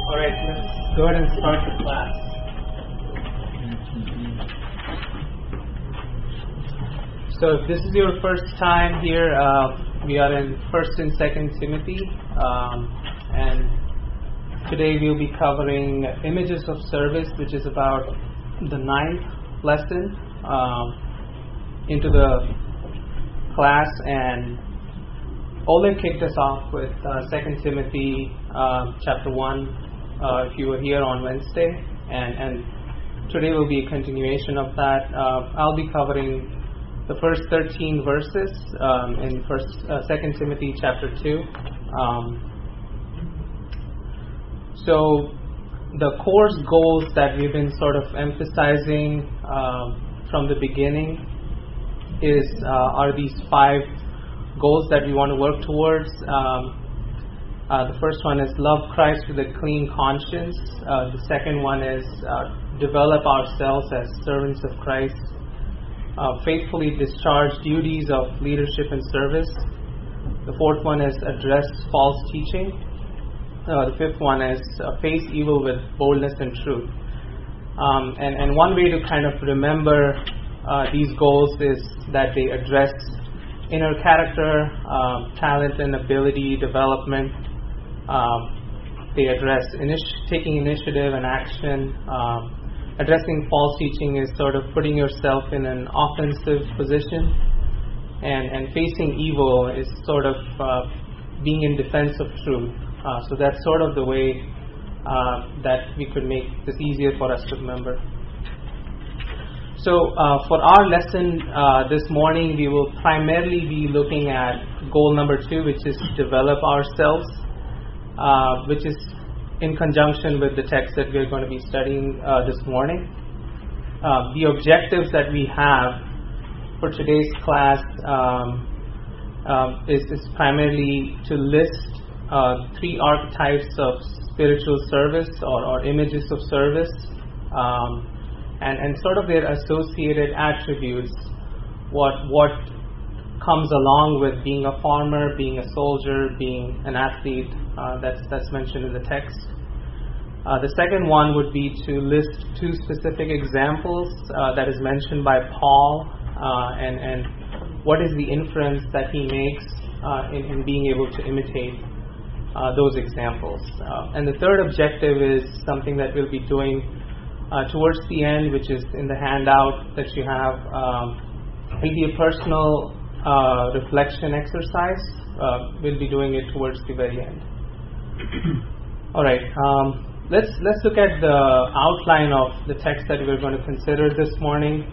All right, let's go ahead and start the class. So if this is your first time here, we are in 1st and 2nd Timothy, and today we'll be covering images of service, which is about the 9th lesson into the class. And Oleg kicked us off with 2 Timothy chapter 1, if you were here on Wednesday, and today will be a continuation of that. I'll be covering the first 13 verses in 2 Timothy chapter 2. So the course goals that we've been sort of emphasizing from the beginning are these 5 goals that we want to work towards. The first one is love Christ with a clean conscience. The second one is develop ourselves as servants of Christ. Faithfully discharge duties of leadership and service. The fourth one is address false teaching. The fifth one is face evil with boldness and truth. And one way to kind of remember these goals is that they address inner character, talent and ability development. They address taking initiative and action. Addressing false teaching is sort of putting yourself in an offensive position, and facing evil is sort of being in defense of truth. So that's sort of the way that we could make this easier for us to remember. So for our lesson this morning, we will primarily be looking at goal number 2, which is develop ourselves, which is in conjunction with the text that we're going to be studying this morning. The objectives that we have for today's class is primarily to list 3 archetypes of spiritual service or images of service, and sort of their associated attributes, what comes along with being a farmer, being a soldier, being an athlete, that's mentioned in the text. The second one would be to list 2 specific examples that is mentioned by Paul, and what is the inference that he makes in being able to imitate those examples. And the third objective is something that we'll be doing towards the end, which is in the handout that you have. It'll be a personal reflection exercise. We'll be doing it towards the very end. All right. Let's look at the outline of the text that we're going to consider this morning.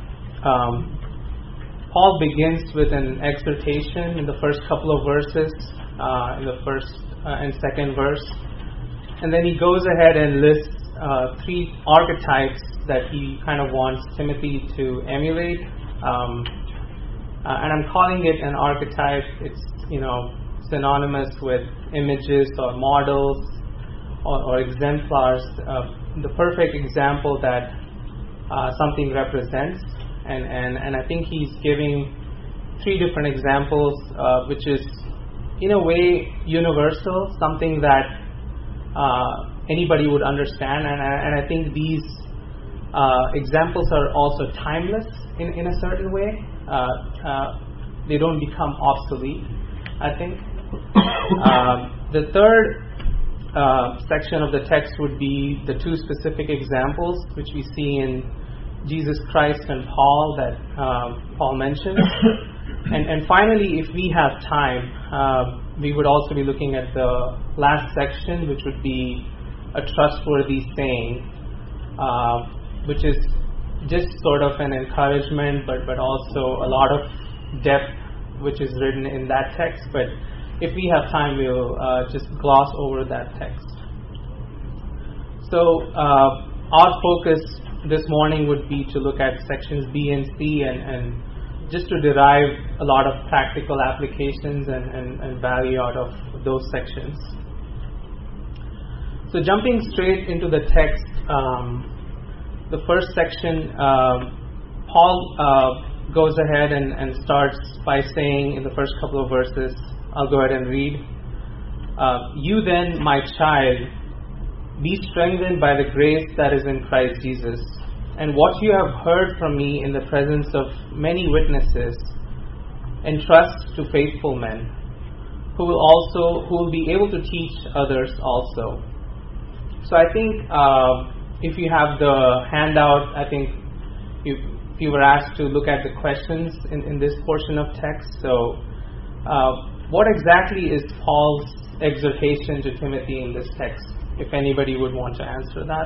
Paul begins with an exhortation in the first couple of verses, in the first and second verse, and then he goes ahead and lists 3 archetypes that he kind of wants Timothy to emulate. And I'm calling it an archetype. It's synonymous with images or models or exemplars. The perfect example that something represents. And I think he's giving 3 different examples, which is in a way universal, something that anybody would understand. And I think these examples are also timeless in a certain way. They don't become obsolete, I think. The third section of the text would be the 2 specific examples which we see in Jesus Christ and Paul that Paul mentions. And finally, if we have time, we would also be looking at the last section, which would be a trustworthy saying, which is just sort of an encouragement, but also a lot of depth which is written in that text. But if we have time, we'll just gloss over that text. So our focus this morning would be to look at sections B and C and just to derive a lot of practical applications and value out of those sections. So jumping straight into the text, the first section, Paul goes ahead and starts by saying in the first couple of verses, I'll go ahead and read. You then, my child, be strengthened by the grace that is in Christ Jesus. And what you have heard from me in the presence of many witnesses, entrust to faithful men, who will be able to teach others also. So I think if you have the handout, I think you were asked to look at the questions in this portion of text. So what exactly is Paul's exhortation to Timothy in this text? If anybody would want to answer that.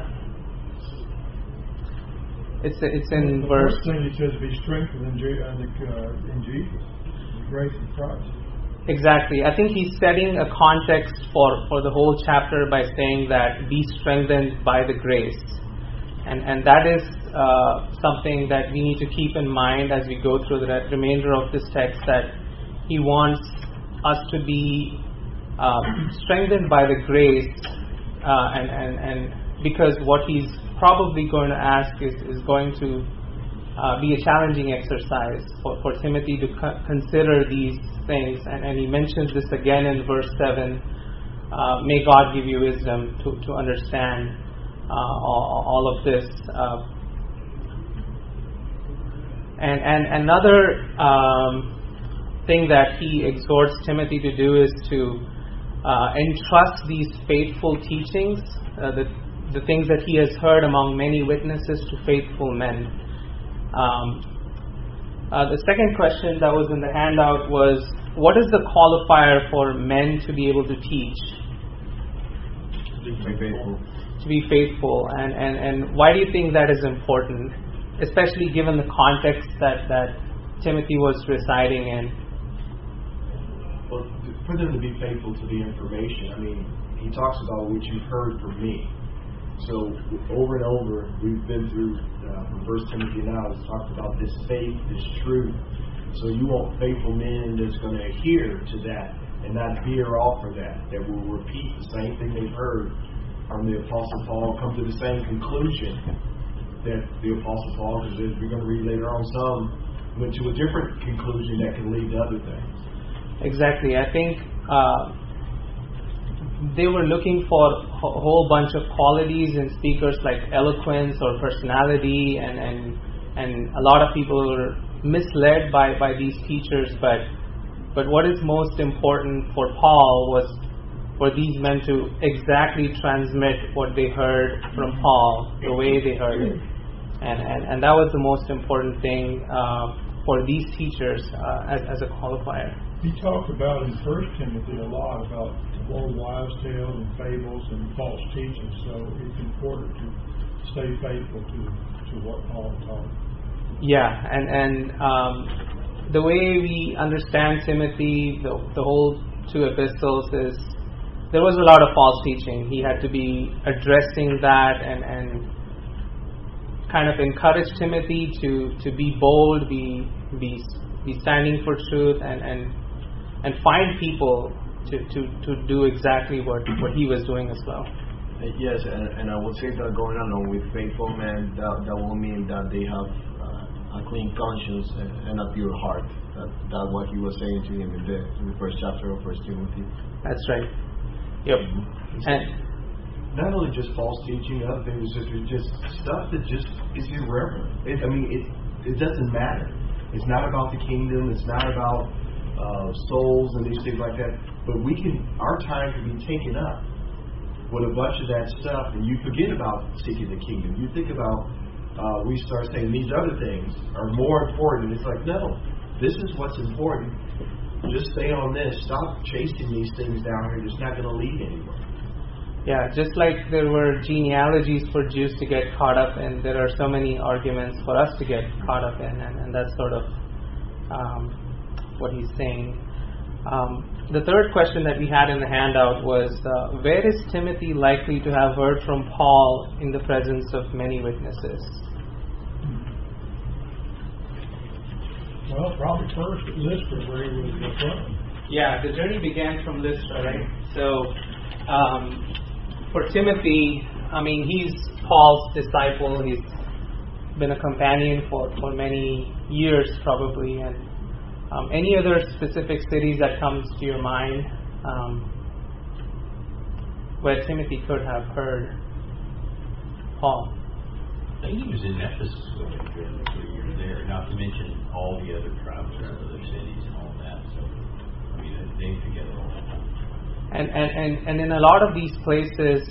It's in verse. The first thing he says, be strengthened in Jesus, the grace of Christ. Exactly. I think he's setting a context for the whole chapter by saying that be strengthened by the grace. And that is something that we need to keep in mind as we go through the remainder of this text, that he wants us to be strengthened by the grace, and because what he's probably going to ask is going to be a challenging exercise for Timothy to consider these things. And he mentions this again in verse 7. May God give you wisdom to understand all of this. And another thing that he exhorts Timothy to do is to entrust these faithful teachings, the things that he has heard among many witnesses, to faithful men. The second question that was in the handout was, what is the qualifier for men to be able to teach? To be faithful. And why do you think that is important, especially given the context that Timothy was residing in? Well, for them to be faithful to the information, I mean, he talks about what you've heard from me. So over and over, we've been through from 1 Timothy now, it's talked about this faith, this truth. So you want faithful men that's going to adhere to that and not veer off of that will repeat the same thing they've heard from the Apostle Paul, come to the same conclusion that the Apostle Paul, because we're going to read later on, some went to a different conclusion that can lead to other things. Exactly. I think they were looking for a whole bunch of qualities in speakers, like eloquence or personality, and a lot of people were misled by these teachers. But what is most important for Paul was for these men to exactly transmit what they heard from Paul, the way they heard it. And that was the most important thing for these teachers as a qualifier. He talked about in 1 Timothy a lot about old wives' tales and fables and false teaching. So it's important to stay faithful to what Paul taught. Yeah, and the way we understand Timothy, the whole two epistles, is there was a lot of false teaching. He had to be addressing that and kind of encourage Timothy to be bold, be standing for truth, and find people to do exactly what he was doing as well. Yes, and I would say that going along with faithful men, that will mean that they have a clean conscience and a pure heart. That's what he was saying to him in the first chapter of 1 Timothy. That's right. Yep. And not only just false teaching, other things is just stuff that just is irreverent. It doesn't matter. It's not about the kingdom. It's not about souls and these things like that. But our time can be taken up with a bunch of that stuff, and you forget about seeking the kingdom. You think about, we start saying these other things are more important. It's like, no, this is what's important. Just stay on this. Stop chasing these things down here. It's not going to lead anywhere. Yeah, just like there were genealogies for Jews to get caught up in, there are so many arguments for us to get caught up in, and that's sort of what he's saying. The third question that we had in the handout was, where is Timothy likely to have heard from Paul in the presence of many witnesses? Well, probably first at Lystra, where he was from. Yeah, the journey began from Lystra, right? So, for Timothy, he's Paul's disciple. He's been a companion for many years, probably. And any other specific cities that comes to your mind where Timothy could have heard Paul. I think he was in Ephesus during the 3 years there, not to mention all the other tribes and other cities and all that. So, I mean, they together all the time. And in a lot of these places,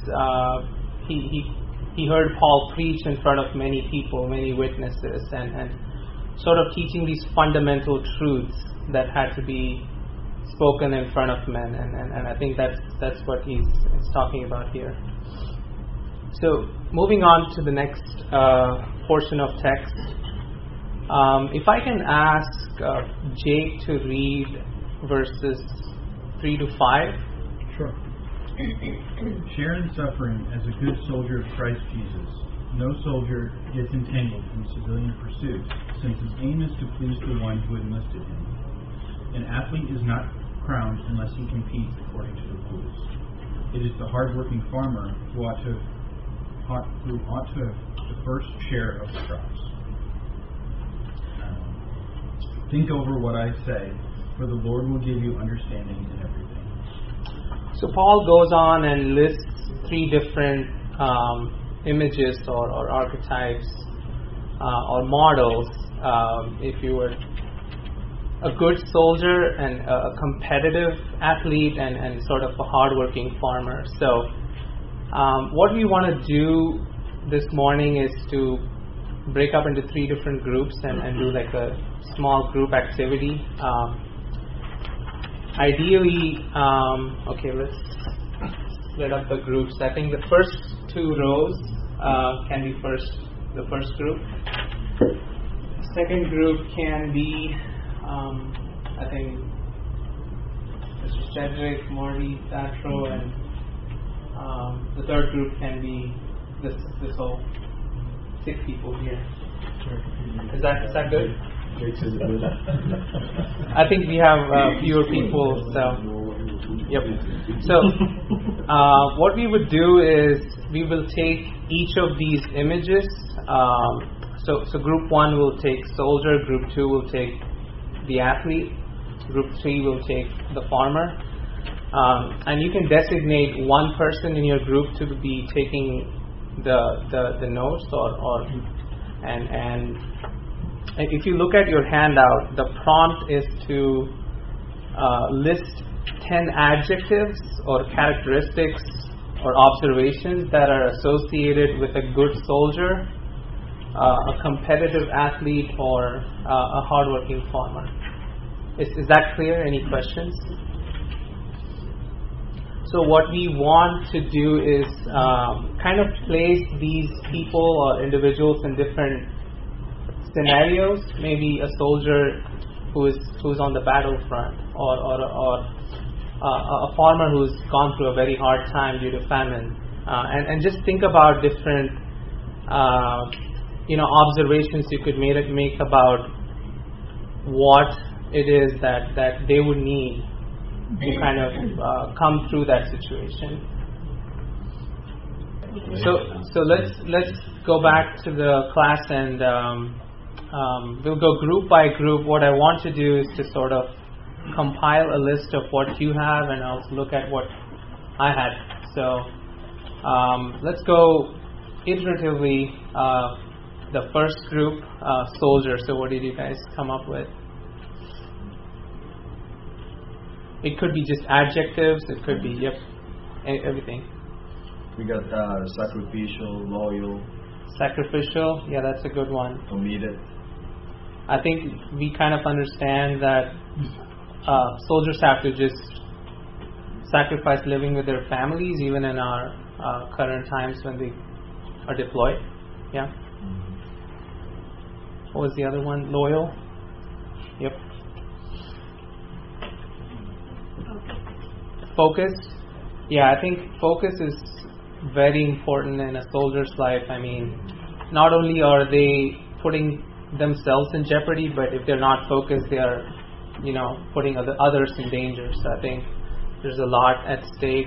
he heard Paul preach in front of many people, many witnesses, and sort of teaching these fundamental truths that had to be spoken in front of men, and I think that's what he's talking about here. So moving on to the next portion of text, if I can ask Jake to read verses 3 to 5. Sure. Share in suffering as a good soldier of Christ Jesus. No soldier gets entangled in civilian pursuits, since his aim is to please the one who enlisted him. An athlete is not crowned unless he competes according to the rules. It is the hard-working farmer who ought to have the first share of the crops. Think over what I say, for the Lord will give you understanding in everything. So Paul goes on and lists 3 different images or archetypes or models. If you were a good soldier and a competitive athlete and sort of a hardworking farmer. So what we want to do this morning is to break up into 3 different groups and do like a small group activity. Ideally, let's split up the groups. I think the first 2 rows can be the first group. Second group can be, I think, Mr. Cedric, Marty, Satro, and the third group can be this whole 6 people here. Is that good? I think we have fewer people, so yep. So what we would do is we will take each of these images. So group 1 will take soldier, group 2 will take the athlete, group 3 will take the farmer, and you can designate one person in your group to be taking the notes and if you look at your handout, the prompt is to list 10 adjectives or characteristics or observations that are associated with a good soldier, a competitive athlete, or a hardworking farmer. Is that clear? Any questions? So what we want to do is kind of place these people or individuals in different scenarios. Maybe a soldier who's on the battlefront, or a farmer who's gone through a very hard time due to famine, and just think about different observations you could make about what it is that they would need to kind of come through that situation. So let's go back to the class and we'll go group by group. What I want to do is to sort of compile a list of what you have and also look at what I had. So let's go iteratively. The first group, soldier. So what did you guys come up with? It could be just adjectives. It could be, everything. We got sacrificial, loyal. Sacrificial, yeah, that's a good one. Committed. I think we kind of understand that soldiers have to just sacrifice living with their families, even in our current times when they are deployed. Yeah. What was the other one? Loyal? Yep. Focus? Yeah, I think focus is very important in a soldier's life. I mean, not only are they putting themselves in jeopardy, but if they're not focused, they are, putting others in danger. So I think there's a lot at stake.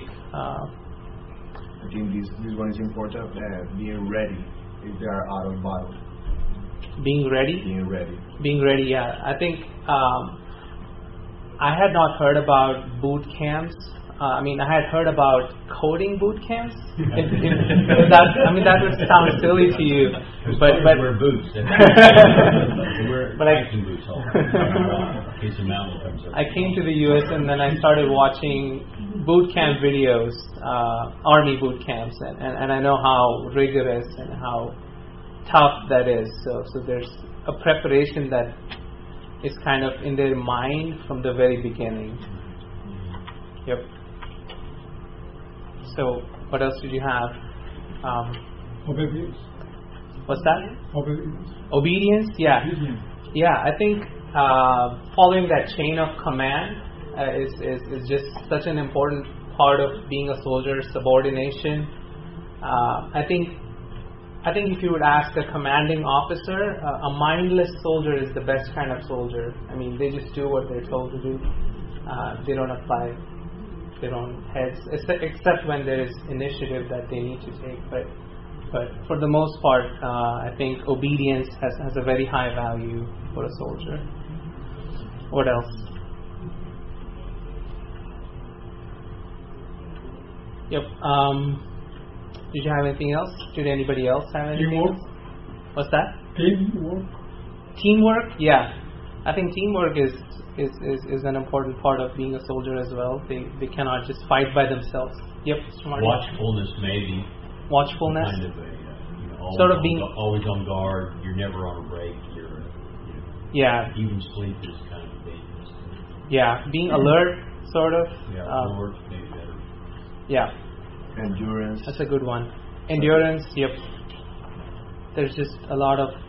I think this one is important. Being ready if they are out of battle. Being ready? Being ready, yeah. I think I had not heard about boot camps I had heard about coding boot camps. That would sound silly to you, but wear boots. Wear hiking boots all the time. In case a mountain comes up. I came to the U.S. and then I started watching boot camp videos, army boot camps, and I know how rigorous and how tough that is. So there's a preparation that is kind of in their mind from the very beginning. Yep. So what else did you have? Obedience. What's that? Obedience. Obedience? Yeah. Obedience. Yeah, I think following that chain of command is just such an important part of being a soldier. Subordination. I think if you would ask a commanding officer, a mindless soldier is the best kind of soldier. They just do what they're told to do. They don't apply their own heads, except when there is initiative that they need to take. But for the most part, I think obedience has a very high value for a soldier. What else? Yep. Did you have anything else? Did anybody else have anything? Teamwork. What's that? Teamwork. Teamwork? Yeah. I think teamwork is an important part of being a soldier as well. They cannot just fight by themselves. Yep. Smart. Watchfulness, maybe. Watchfulness. Kind of sort of being always on guard. You're never on a break. Yeah. Even sleep is kind of dangerous. Yeah. Being alert, sort of. Yeah. Alert, maybe better. Yeah. Endurance. That's a good one. Endurance. Yep. There's just a lot of.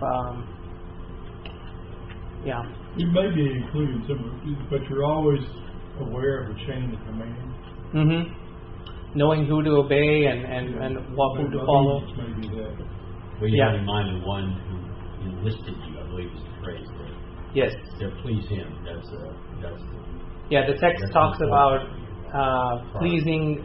Yeah. You may be including some of it, but you're always aware of the chain of command. Mm-hmm. Knowing who to obey and who to follow. Maybe that. Well, you have in mind the one who enlisted you, I believe is the phrase there. Yes. To please him. That's yeah, the text talks about pleasing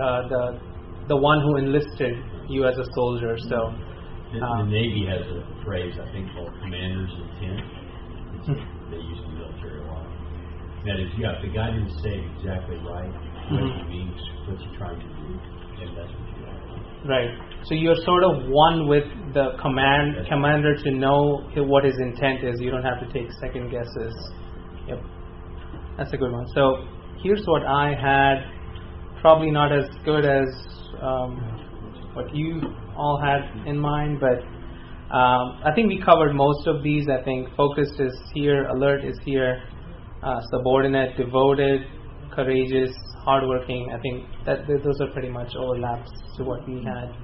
the one who enlisted you as a soldier. So the Navy has a phrase I think called commander's intent. They use the military a lot. That is, if the guy didn't say it exactly right, what he means, what's he trying to do, and that's what you have. Right. So you're sort of one with the commander to know what his intent is. You don't have to take second guesses. Yep. That's a good one. So here's what I had. Probably not as good as what you all had in mind, but I think we covered most of these. I think focused is here, alert is here, subordinate, devoted, courageous, hardworking. I think that those are pretty much overlaps to what we had.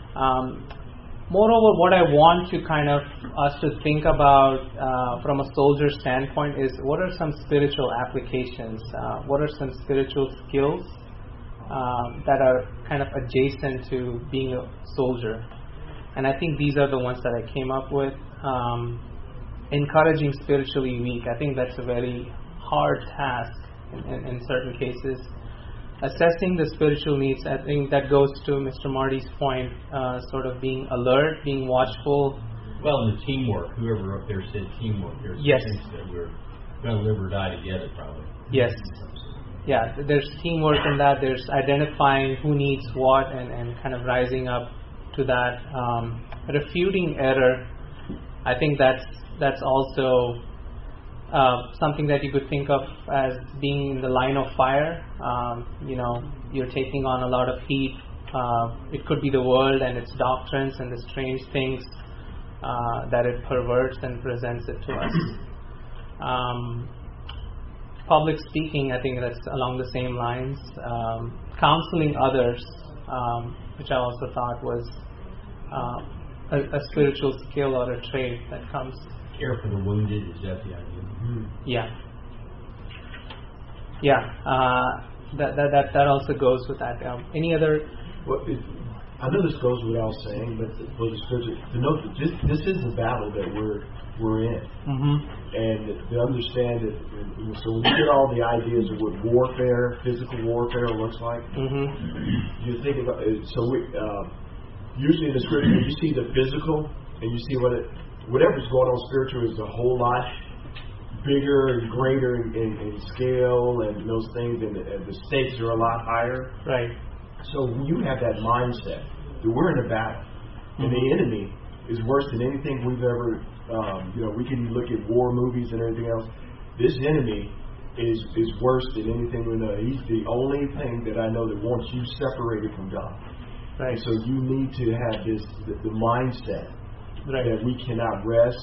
Moreover, what I want to kind of us to think about from a soldier standpoint is what are some spiritual applications? What are some spiritual skills that are kind of adjacent to being a soldier? And I think these are the ones that I came up with. Encouraging spiritually weak. I think that's a very hard task in certain cases. Assessing the spiritual needs. I think that goes to Mr. Marty's point, sort of being alert, being watchful. Well, and the teamwork. Whoever up there said teamwork. There's yes. things that we're going to live or die together, probably. Yes. Yeah, there's teamwork in that. There's identifying who needs what and kind of rising up to that. Refuting error, I think that's also something that you could think of as being in the line of fire. You're taking on a lot of heat. It could be the world and its doctrines and the strange things that it perverts and presents it to us. Public speaking, I think that's along the same lines. Counseling others, which I also thought was a spiritual skill or a trait that comes. Care for the wounded, is that the idea? Yeah. That also goes with that. Any other? Well, I know this goes without saying, but for the scripture to note that this is the battle that we're in, and to understand it. So when you get all the ideas of what warfare, physical warfare, looks like, you think about it. So usually in the scripture, you see the physical, and you see whatever's going on spiritual is a whole lot bigger and greater in scale and those things, and the stakes are a lot higher. Right. So you have that mindset that we're in a battle, and the enemy is worse than anything we've ever. We can look at war movies and everything else. This enemy is worse than anything we know. He's the only thing that I know that wants you separated from God. Right. And so you need to have the mindset that we cannot rest.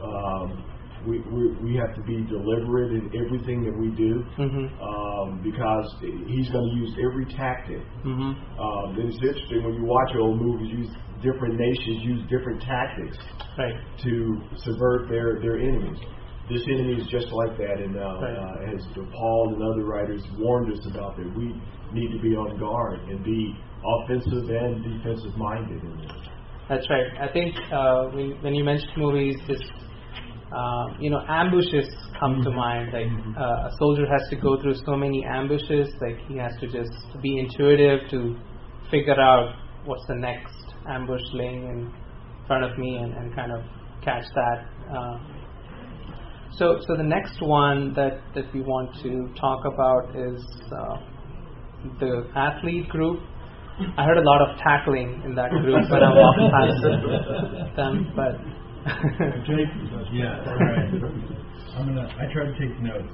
We have to be deliberate in everything that we do, because he's going to use every tactic. And it's interesting when you watch old movies, different nations use different tactics to subvert their enemies. This enemy is just like that, and as Paul and other writers warned us about that, we need to be on guard and be offensive and defensive minded in this. That's right. I think when you mentioned movies, just ambushes come to mind. Like a soldier has to go through so many ambushes. Like he has to just be intuitive to figure out what's the next ambush laying in front of me and kind of catch that. So the next one that we want to talk about is the athlete group. I heard a lot of tackling in that group when I walked past them, but yeah, all right. I tried to take notes.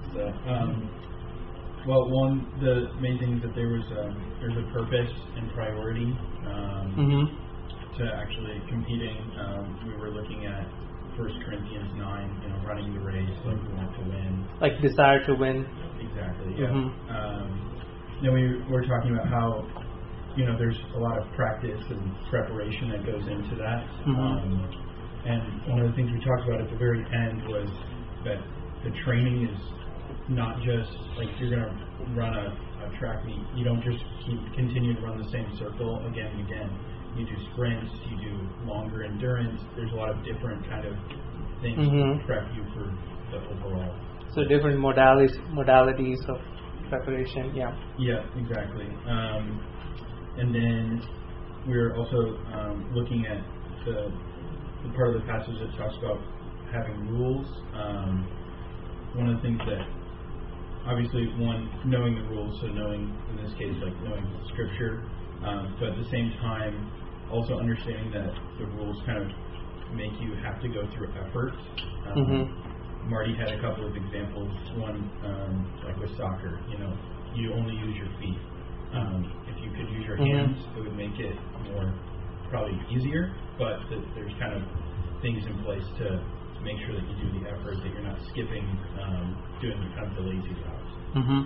Well, one, the main thing is that there's a purpose and priority to actually competing. We were looking at 1 Corinthians 9, running the race, like we want to win. Like desire to win. Exactly, yeah. Then we were talking about how, there's a lot of practice and preparation that goes into that. And one of the things we talked about at the very end was that the training is not just like you're going to run a track meet. You don't just continue to run the same circle again and again. You do sprints, you do longer endurance. There's a lot of different kind of things to prep you for the overall. So different modalities of preparation, yeah. Yeah, exactly. And then we're also looking at the part of the passage that talks about having rules. One of the things that, obviously, knowing the rules, so knowing, in this case, like knowing Scripture, but at the same time, also understanding that the rules kind of make you have to go through effort. Marty had a couple of examples. One, like with soccer, you only use your feet. If you could use your hands, it would make it more probably easier, but there's kind of things in place to make sure that you do the effort, that you're not skipping, doing kind of the lazy jobs.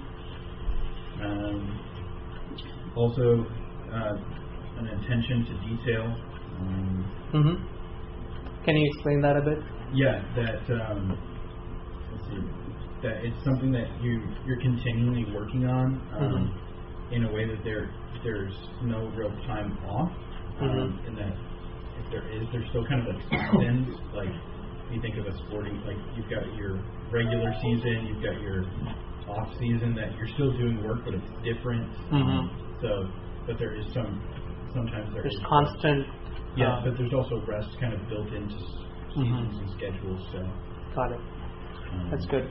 Also, an attention to detail. Can you explain that a bit? Yeah, that let's see, that it's something that you're continually working on in a way that there's no real time off, and that if there's still kind of like seasons. Like you think of a sporting, like you've got your regular season, you've got your off season, that you're still doing work, but it's different. But there is sometimes there's constant. Yeah, but there's also rest kind of built into seasons and schedules. So got it. That's good.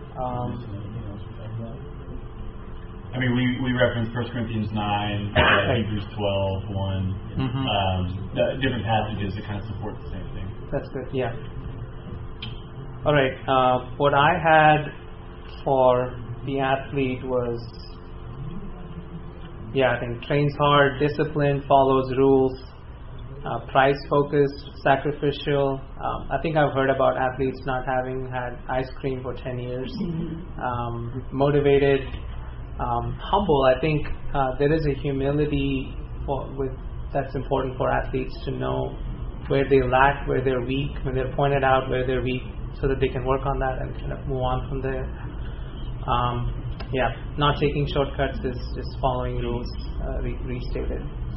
I mean, we referenced 1 Corinthians 9, Hebrews 12, 1, different passages that kind of support the same thing. That's good, yeah. All right, what I had for the athlete was, I think trains hard, disciplined, follows rules, price-focused, sacrificial. I think I've heard about athletes not having had ice cream for 10 years. Motivated, humble. I think there is a humility that's important for athletes to know where they lack, where they're weak, when they're pointed out where they're weak, so that they can work on that and kind of move on from there. Not taking shortcuts is just following rules restated.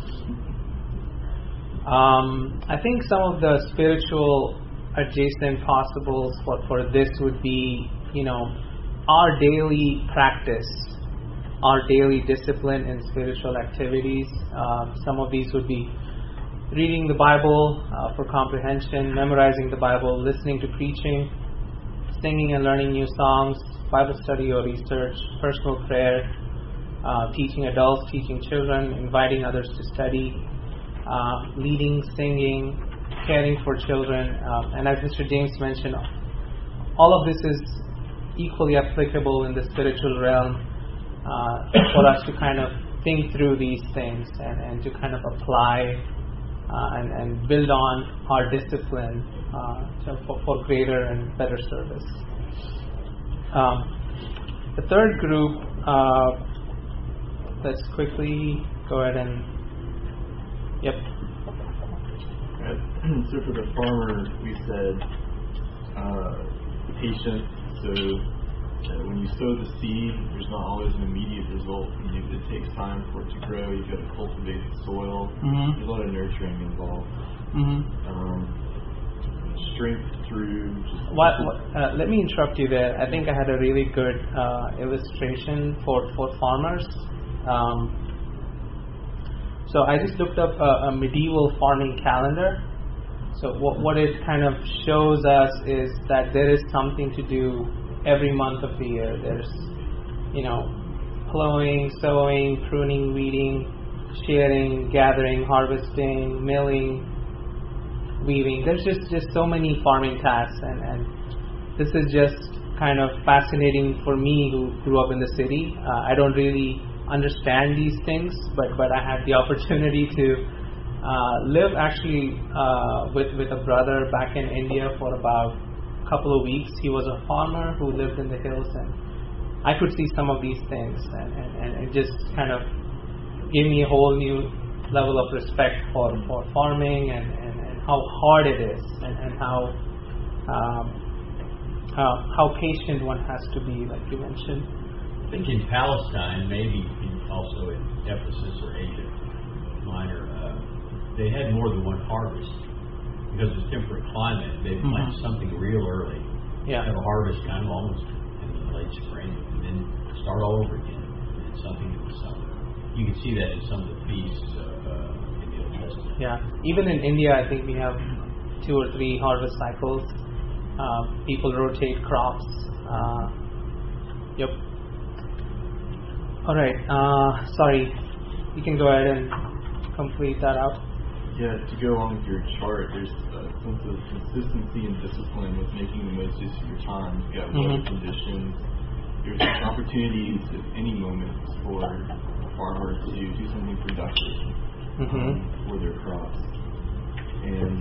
I think some of the spiritual adjacent possibles for this would be, our daily practice, our daily discipline in spiritual activities. Some of these would be reading the Bible for comprehension, memorizing the Bible, listening to preaching, singing and learning new songs, Bible study or research, personal prayer, teaching adults, teaching children, inviting others to study, leading, singing, caring for children. And as Mr. James mentioned, all of this is equally applicable in the spiritual realm for us to kind of think through these things and to kind of apply and build on our discipline for greater and better service. The third group, let's quickly go ahead and, yep. So for the farmer, we said patience. So when you sow the seed, there's not always an immediate result. It takes time for it to grow. You've got to cultivate the soil. Mm-hmm. There's a lot of nurturing involved. Strength through. Let me interrupt you there. I think I had a really good illustration for farmers. So I just looked up a medieval farming calendar. So what it kind of shows us is that there is something to do every month of the year. There's, plowing, sowing, pruning, weeding, shearing, gathering, harvesting, milling, weaving. There's just so many farming tasks, and this is just kind of fascinating for me who grew up in the city. I don't really understand these things, but I had the opportunity to live actually with a brother back in India for about a couple of weeks. He was a farmer who lived in the hills, and I could see some of these things, and it just kind of gave me a whole new level of respect for farming and how hard it is, and how patient one has to be, like you mentioned. I think in Palestine, maybe also in Ephesus or Asia Minor, they had more than one harvest because it's temperate climate. They plant something real early, have a harvest kind of almost in the late spring, and then start all over again. And something in the summer. You can see that in some of the feasts in the Old Testament. Yeah, even in India, I think we have 2 or 3 harvest cycles. People rotate crops. Yep. All right. Sorry, you can go ahead and complete that out. Yeah, to go along with your chart, there's a sense of consistency and discipline with making the most use of your time. You've got weather conditions. There's opportunities at any moment for a farmer to do something productive for their crops. And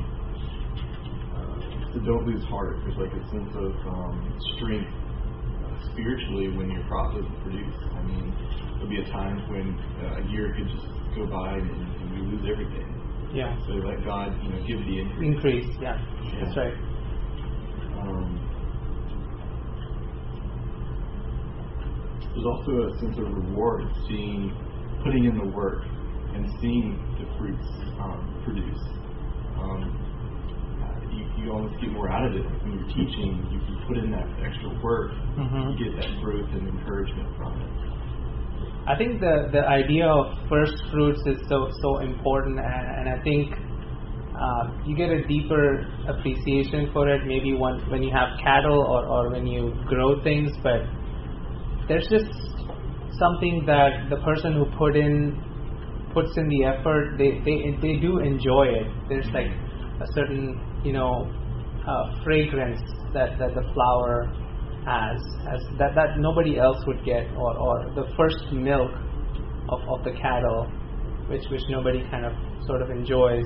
so don't lose heart. There's like a sense of strength spiritually when your crop doesn't produce. I mean, there'll be a time when a year could just go by and we lose everything. Yeah. So let God, give the increase. Yeah, that's right. There's also a sense of reward, putting in the work and seeing the fruits produce. You almost get more out of it when you're teaching. You put in that extra work, you get that growth and encouragement from it. I think the idea of first fruits is so important, and I think you get a deeper appreciation for it maybe when you have cattle or when you grow things, but there's just something that the person who puts in the effort, they do enjoy it. There's like a certain fragrance that the flower has that nobody else would get, or the first milk of the cattle, which nobody kind of sort of enjoys.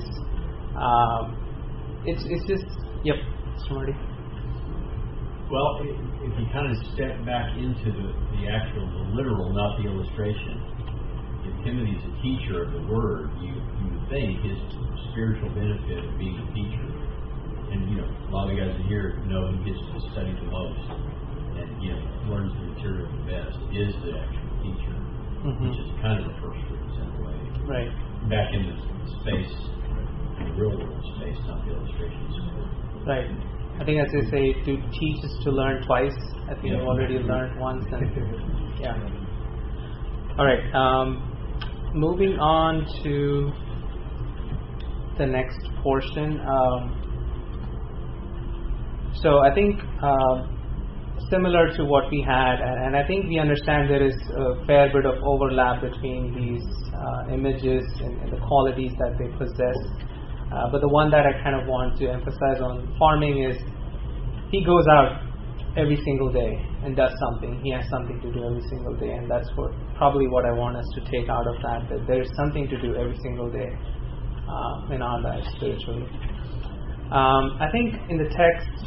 It's just Marty. Well, if you kind of step back into the actual, the literal, not the illustration, if Timothy's a teacher of the Word, you would think his spiritual benefit of being a teacher, and a lot of the guys in here know he gets to study the most and learns the material the best, is the actual teacher, which is kind of the first fruits in a way. Right. Back in the space, in the real world space, not the illustrations. Right. I think as they say, to teach is to learn twice. I think you've already learned once. Yeah. All right. Moving on to the next portion. So I think similar to what we had, and I think we understand there is a fair bit of overlap between these images and the qualities that they possess. But the one that I kind of want to emphasize on farming is he goes out every single day and does something. He has something to do every single day, and that's probably what I want us to take out of that there is something to do every single day in our lives spiritually. I think in the text,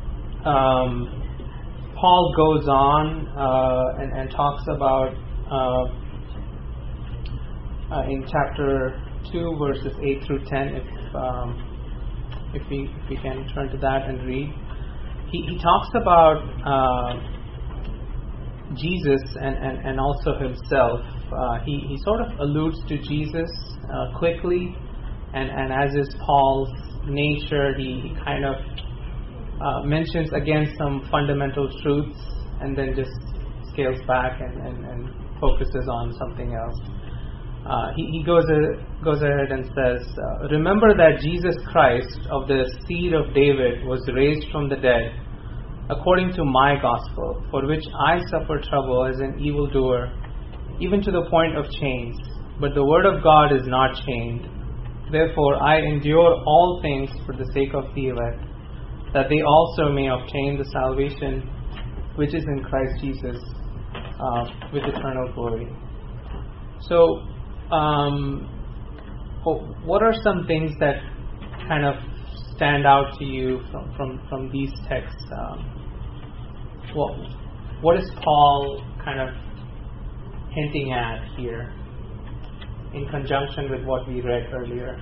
Paul goes on and talks about in chapter 2 verses 8 through 10, if we can turn to that and read. He talks about Jesus and also himself. He sort of alludes to Jesus quickly, and as is Paul's nature, he kind of mentions again some fundamental truths and then just scales back and focuses on something else. He goes ahead and says, "Remember that Jesus Christ of the seed of David was raised from the dead according to my gospel, for which I suffer trouble as an evildoer, even to the point of chains. But the word of God is not chained. Therefore I endure all things for the sake of the elect, that they also may obtain the salvation which is in Christ Jesus with eternal glory." So, what are some things that kind of stand out to you from these texts? What is Paul kind of hinting at here in conjunction with what we read earlier?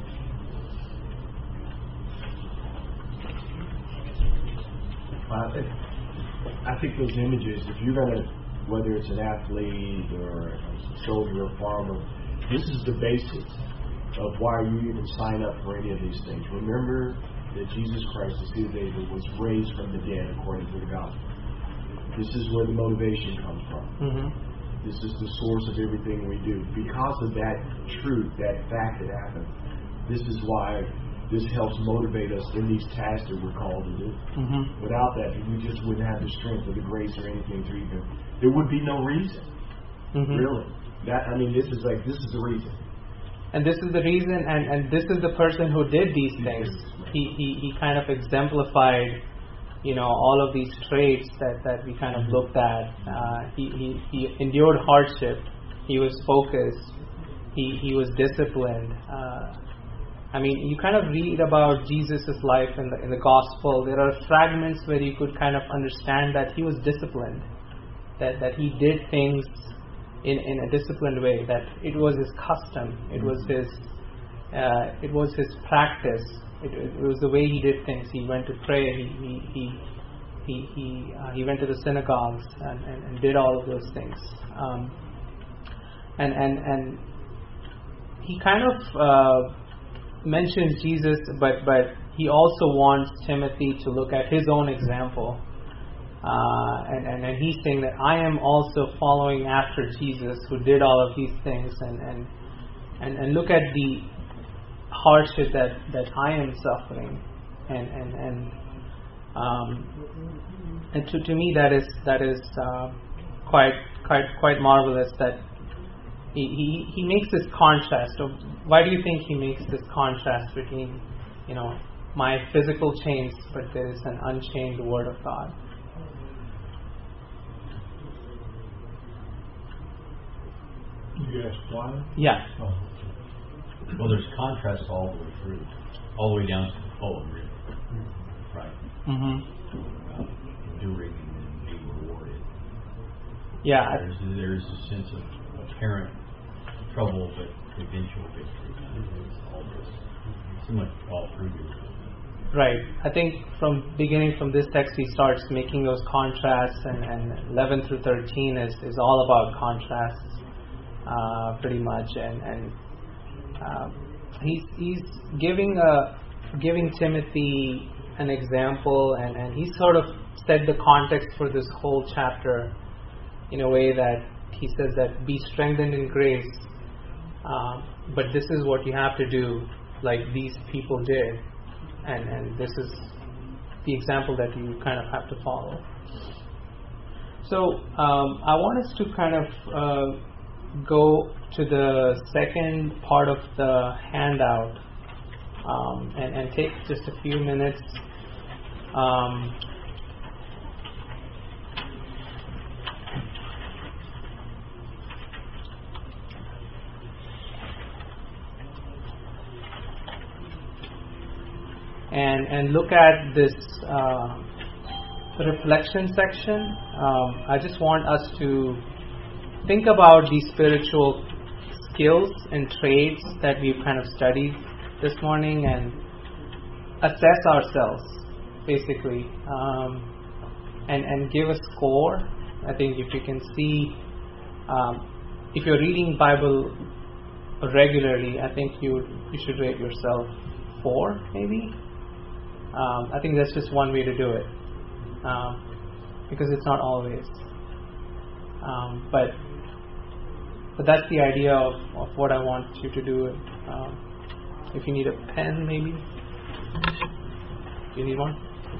I think those images, if you're going to, whether it's an athlete or a soldier or farmer, this is the basis of why you even sign up for any of these things. Remember that Jesus Christ, the seed of David, was raised from the dead according to the gospel. This is where the motivation comes from. Mm-hmm. This is the source of everything we do. Because of that truth, that fact that happened, this is why this helps motivate us in these tasks that we're called to do. Mm-hmm. Without that, we just wouldn't have the strength or the grace or anything to even. There would be no reason. Mm-hmm. Really. This is the reason. And this is the reason, and this is the person who did these things. He kind of exemplified, all of these traits that we kind of looked at. He endured hardship. He was focused. He was disciplined. You kind of read about Jesus' life in the gospel. There are fragments where you could kind of understand that he was disciplined, that he did things in a disciplined way, that it was his custom, it was his practice, it was the way he did things. He went to pray, he went to the synagogues and did all of those things. And he kind of mentions Jesus, but he also wants Timothy to look at his own example. And he's saying that I am also following after Jesus, who did all of these things, and look at the hardship that I am suffering, and to me that is quite marvelous that he makes this contrast. Why do you think he makes this contrast between my physical chains, but there is an unchained Word of God? You asked why? Yeah. Oh. Well, there's contrast all the way through, all the way down to the poem, really. Right. Mm-hmm. Enduring and being rewarded. Yeah. There's a sense of apparent trouble, but eventual victory. It's all this. So much all through here. Right. I think from this text he starts making those contrasts, and 11 through 13 is all about contrasts. Pretty much, and he's giving Timothy an example, and he sort of set the context for this whole chapter in a way that he says that be strengthened in grace, but this is what you have to do, like these people did, and this is the example that you kind of have to follow. So I want us to kind of go to the second part of the handout and take just a few minutes. And look at this reflection section. I just want us to think about these spiritual skills and traits that we've kind of studied this morning and assess ourselves, basically, and give a score. I think if you can see, if you're reading Bible regularly, I think you should rate yourself 4, maybe. I think that's just one way to do it, because it's not always. But that's the idea of what I want you to do. If you need a pen, maybe. You need one?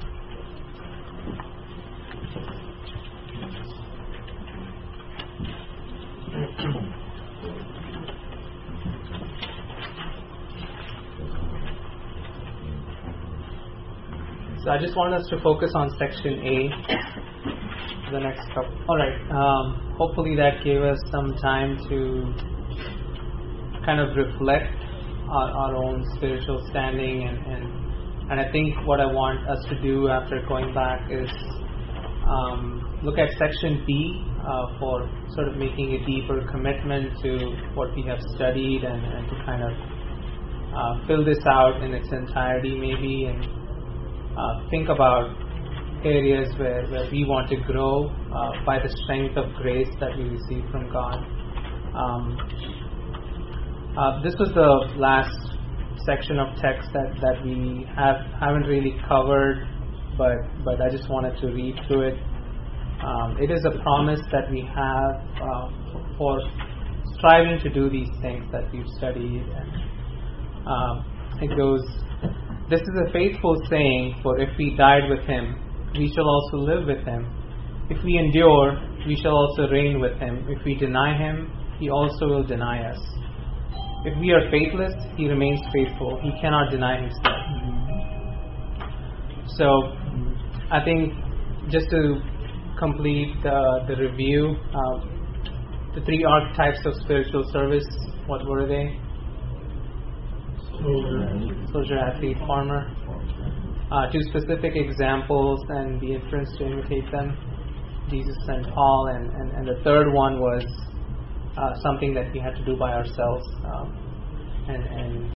So I just want us to focus on section A, the next couple. Alright, hopefully that gave us some time to kind of reflect on our own spiritual standing, and I think what I want us to do after going back is look at section B for sort of making a deeper commitment to what we have studied and to kind of fill this out in its entirety maybe, and think about areas where we want to grow by the strength of grace that we receive from God. This was the last section of text that we haven't really covered, but I just wanted to read through it. It is a promise that we have for striving to do these things that we've studied, and it goes, "This is a faithful saying, for if we died with Him, we shall also live with Him. If we endure, we shall also reign with Him. If we deny Him, He also will deny us. If we are faithless, He remains faithful. He cannot deny Himself." So, I think just to complete the review, the 3 archetypes of spiritual service, what were they? Soldier, athlete, farmer. 2 specific examples and the inference to imitate them, Jesus and Paul, and the third one was something that we had to do by ourselves, and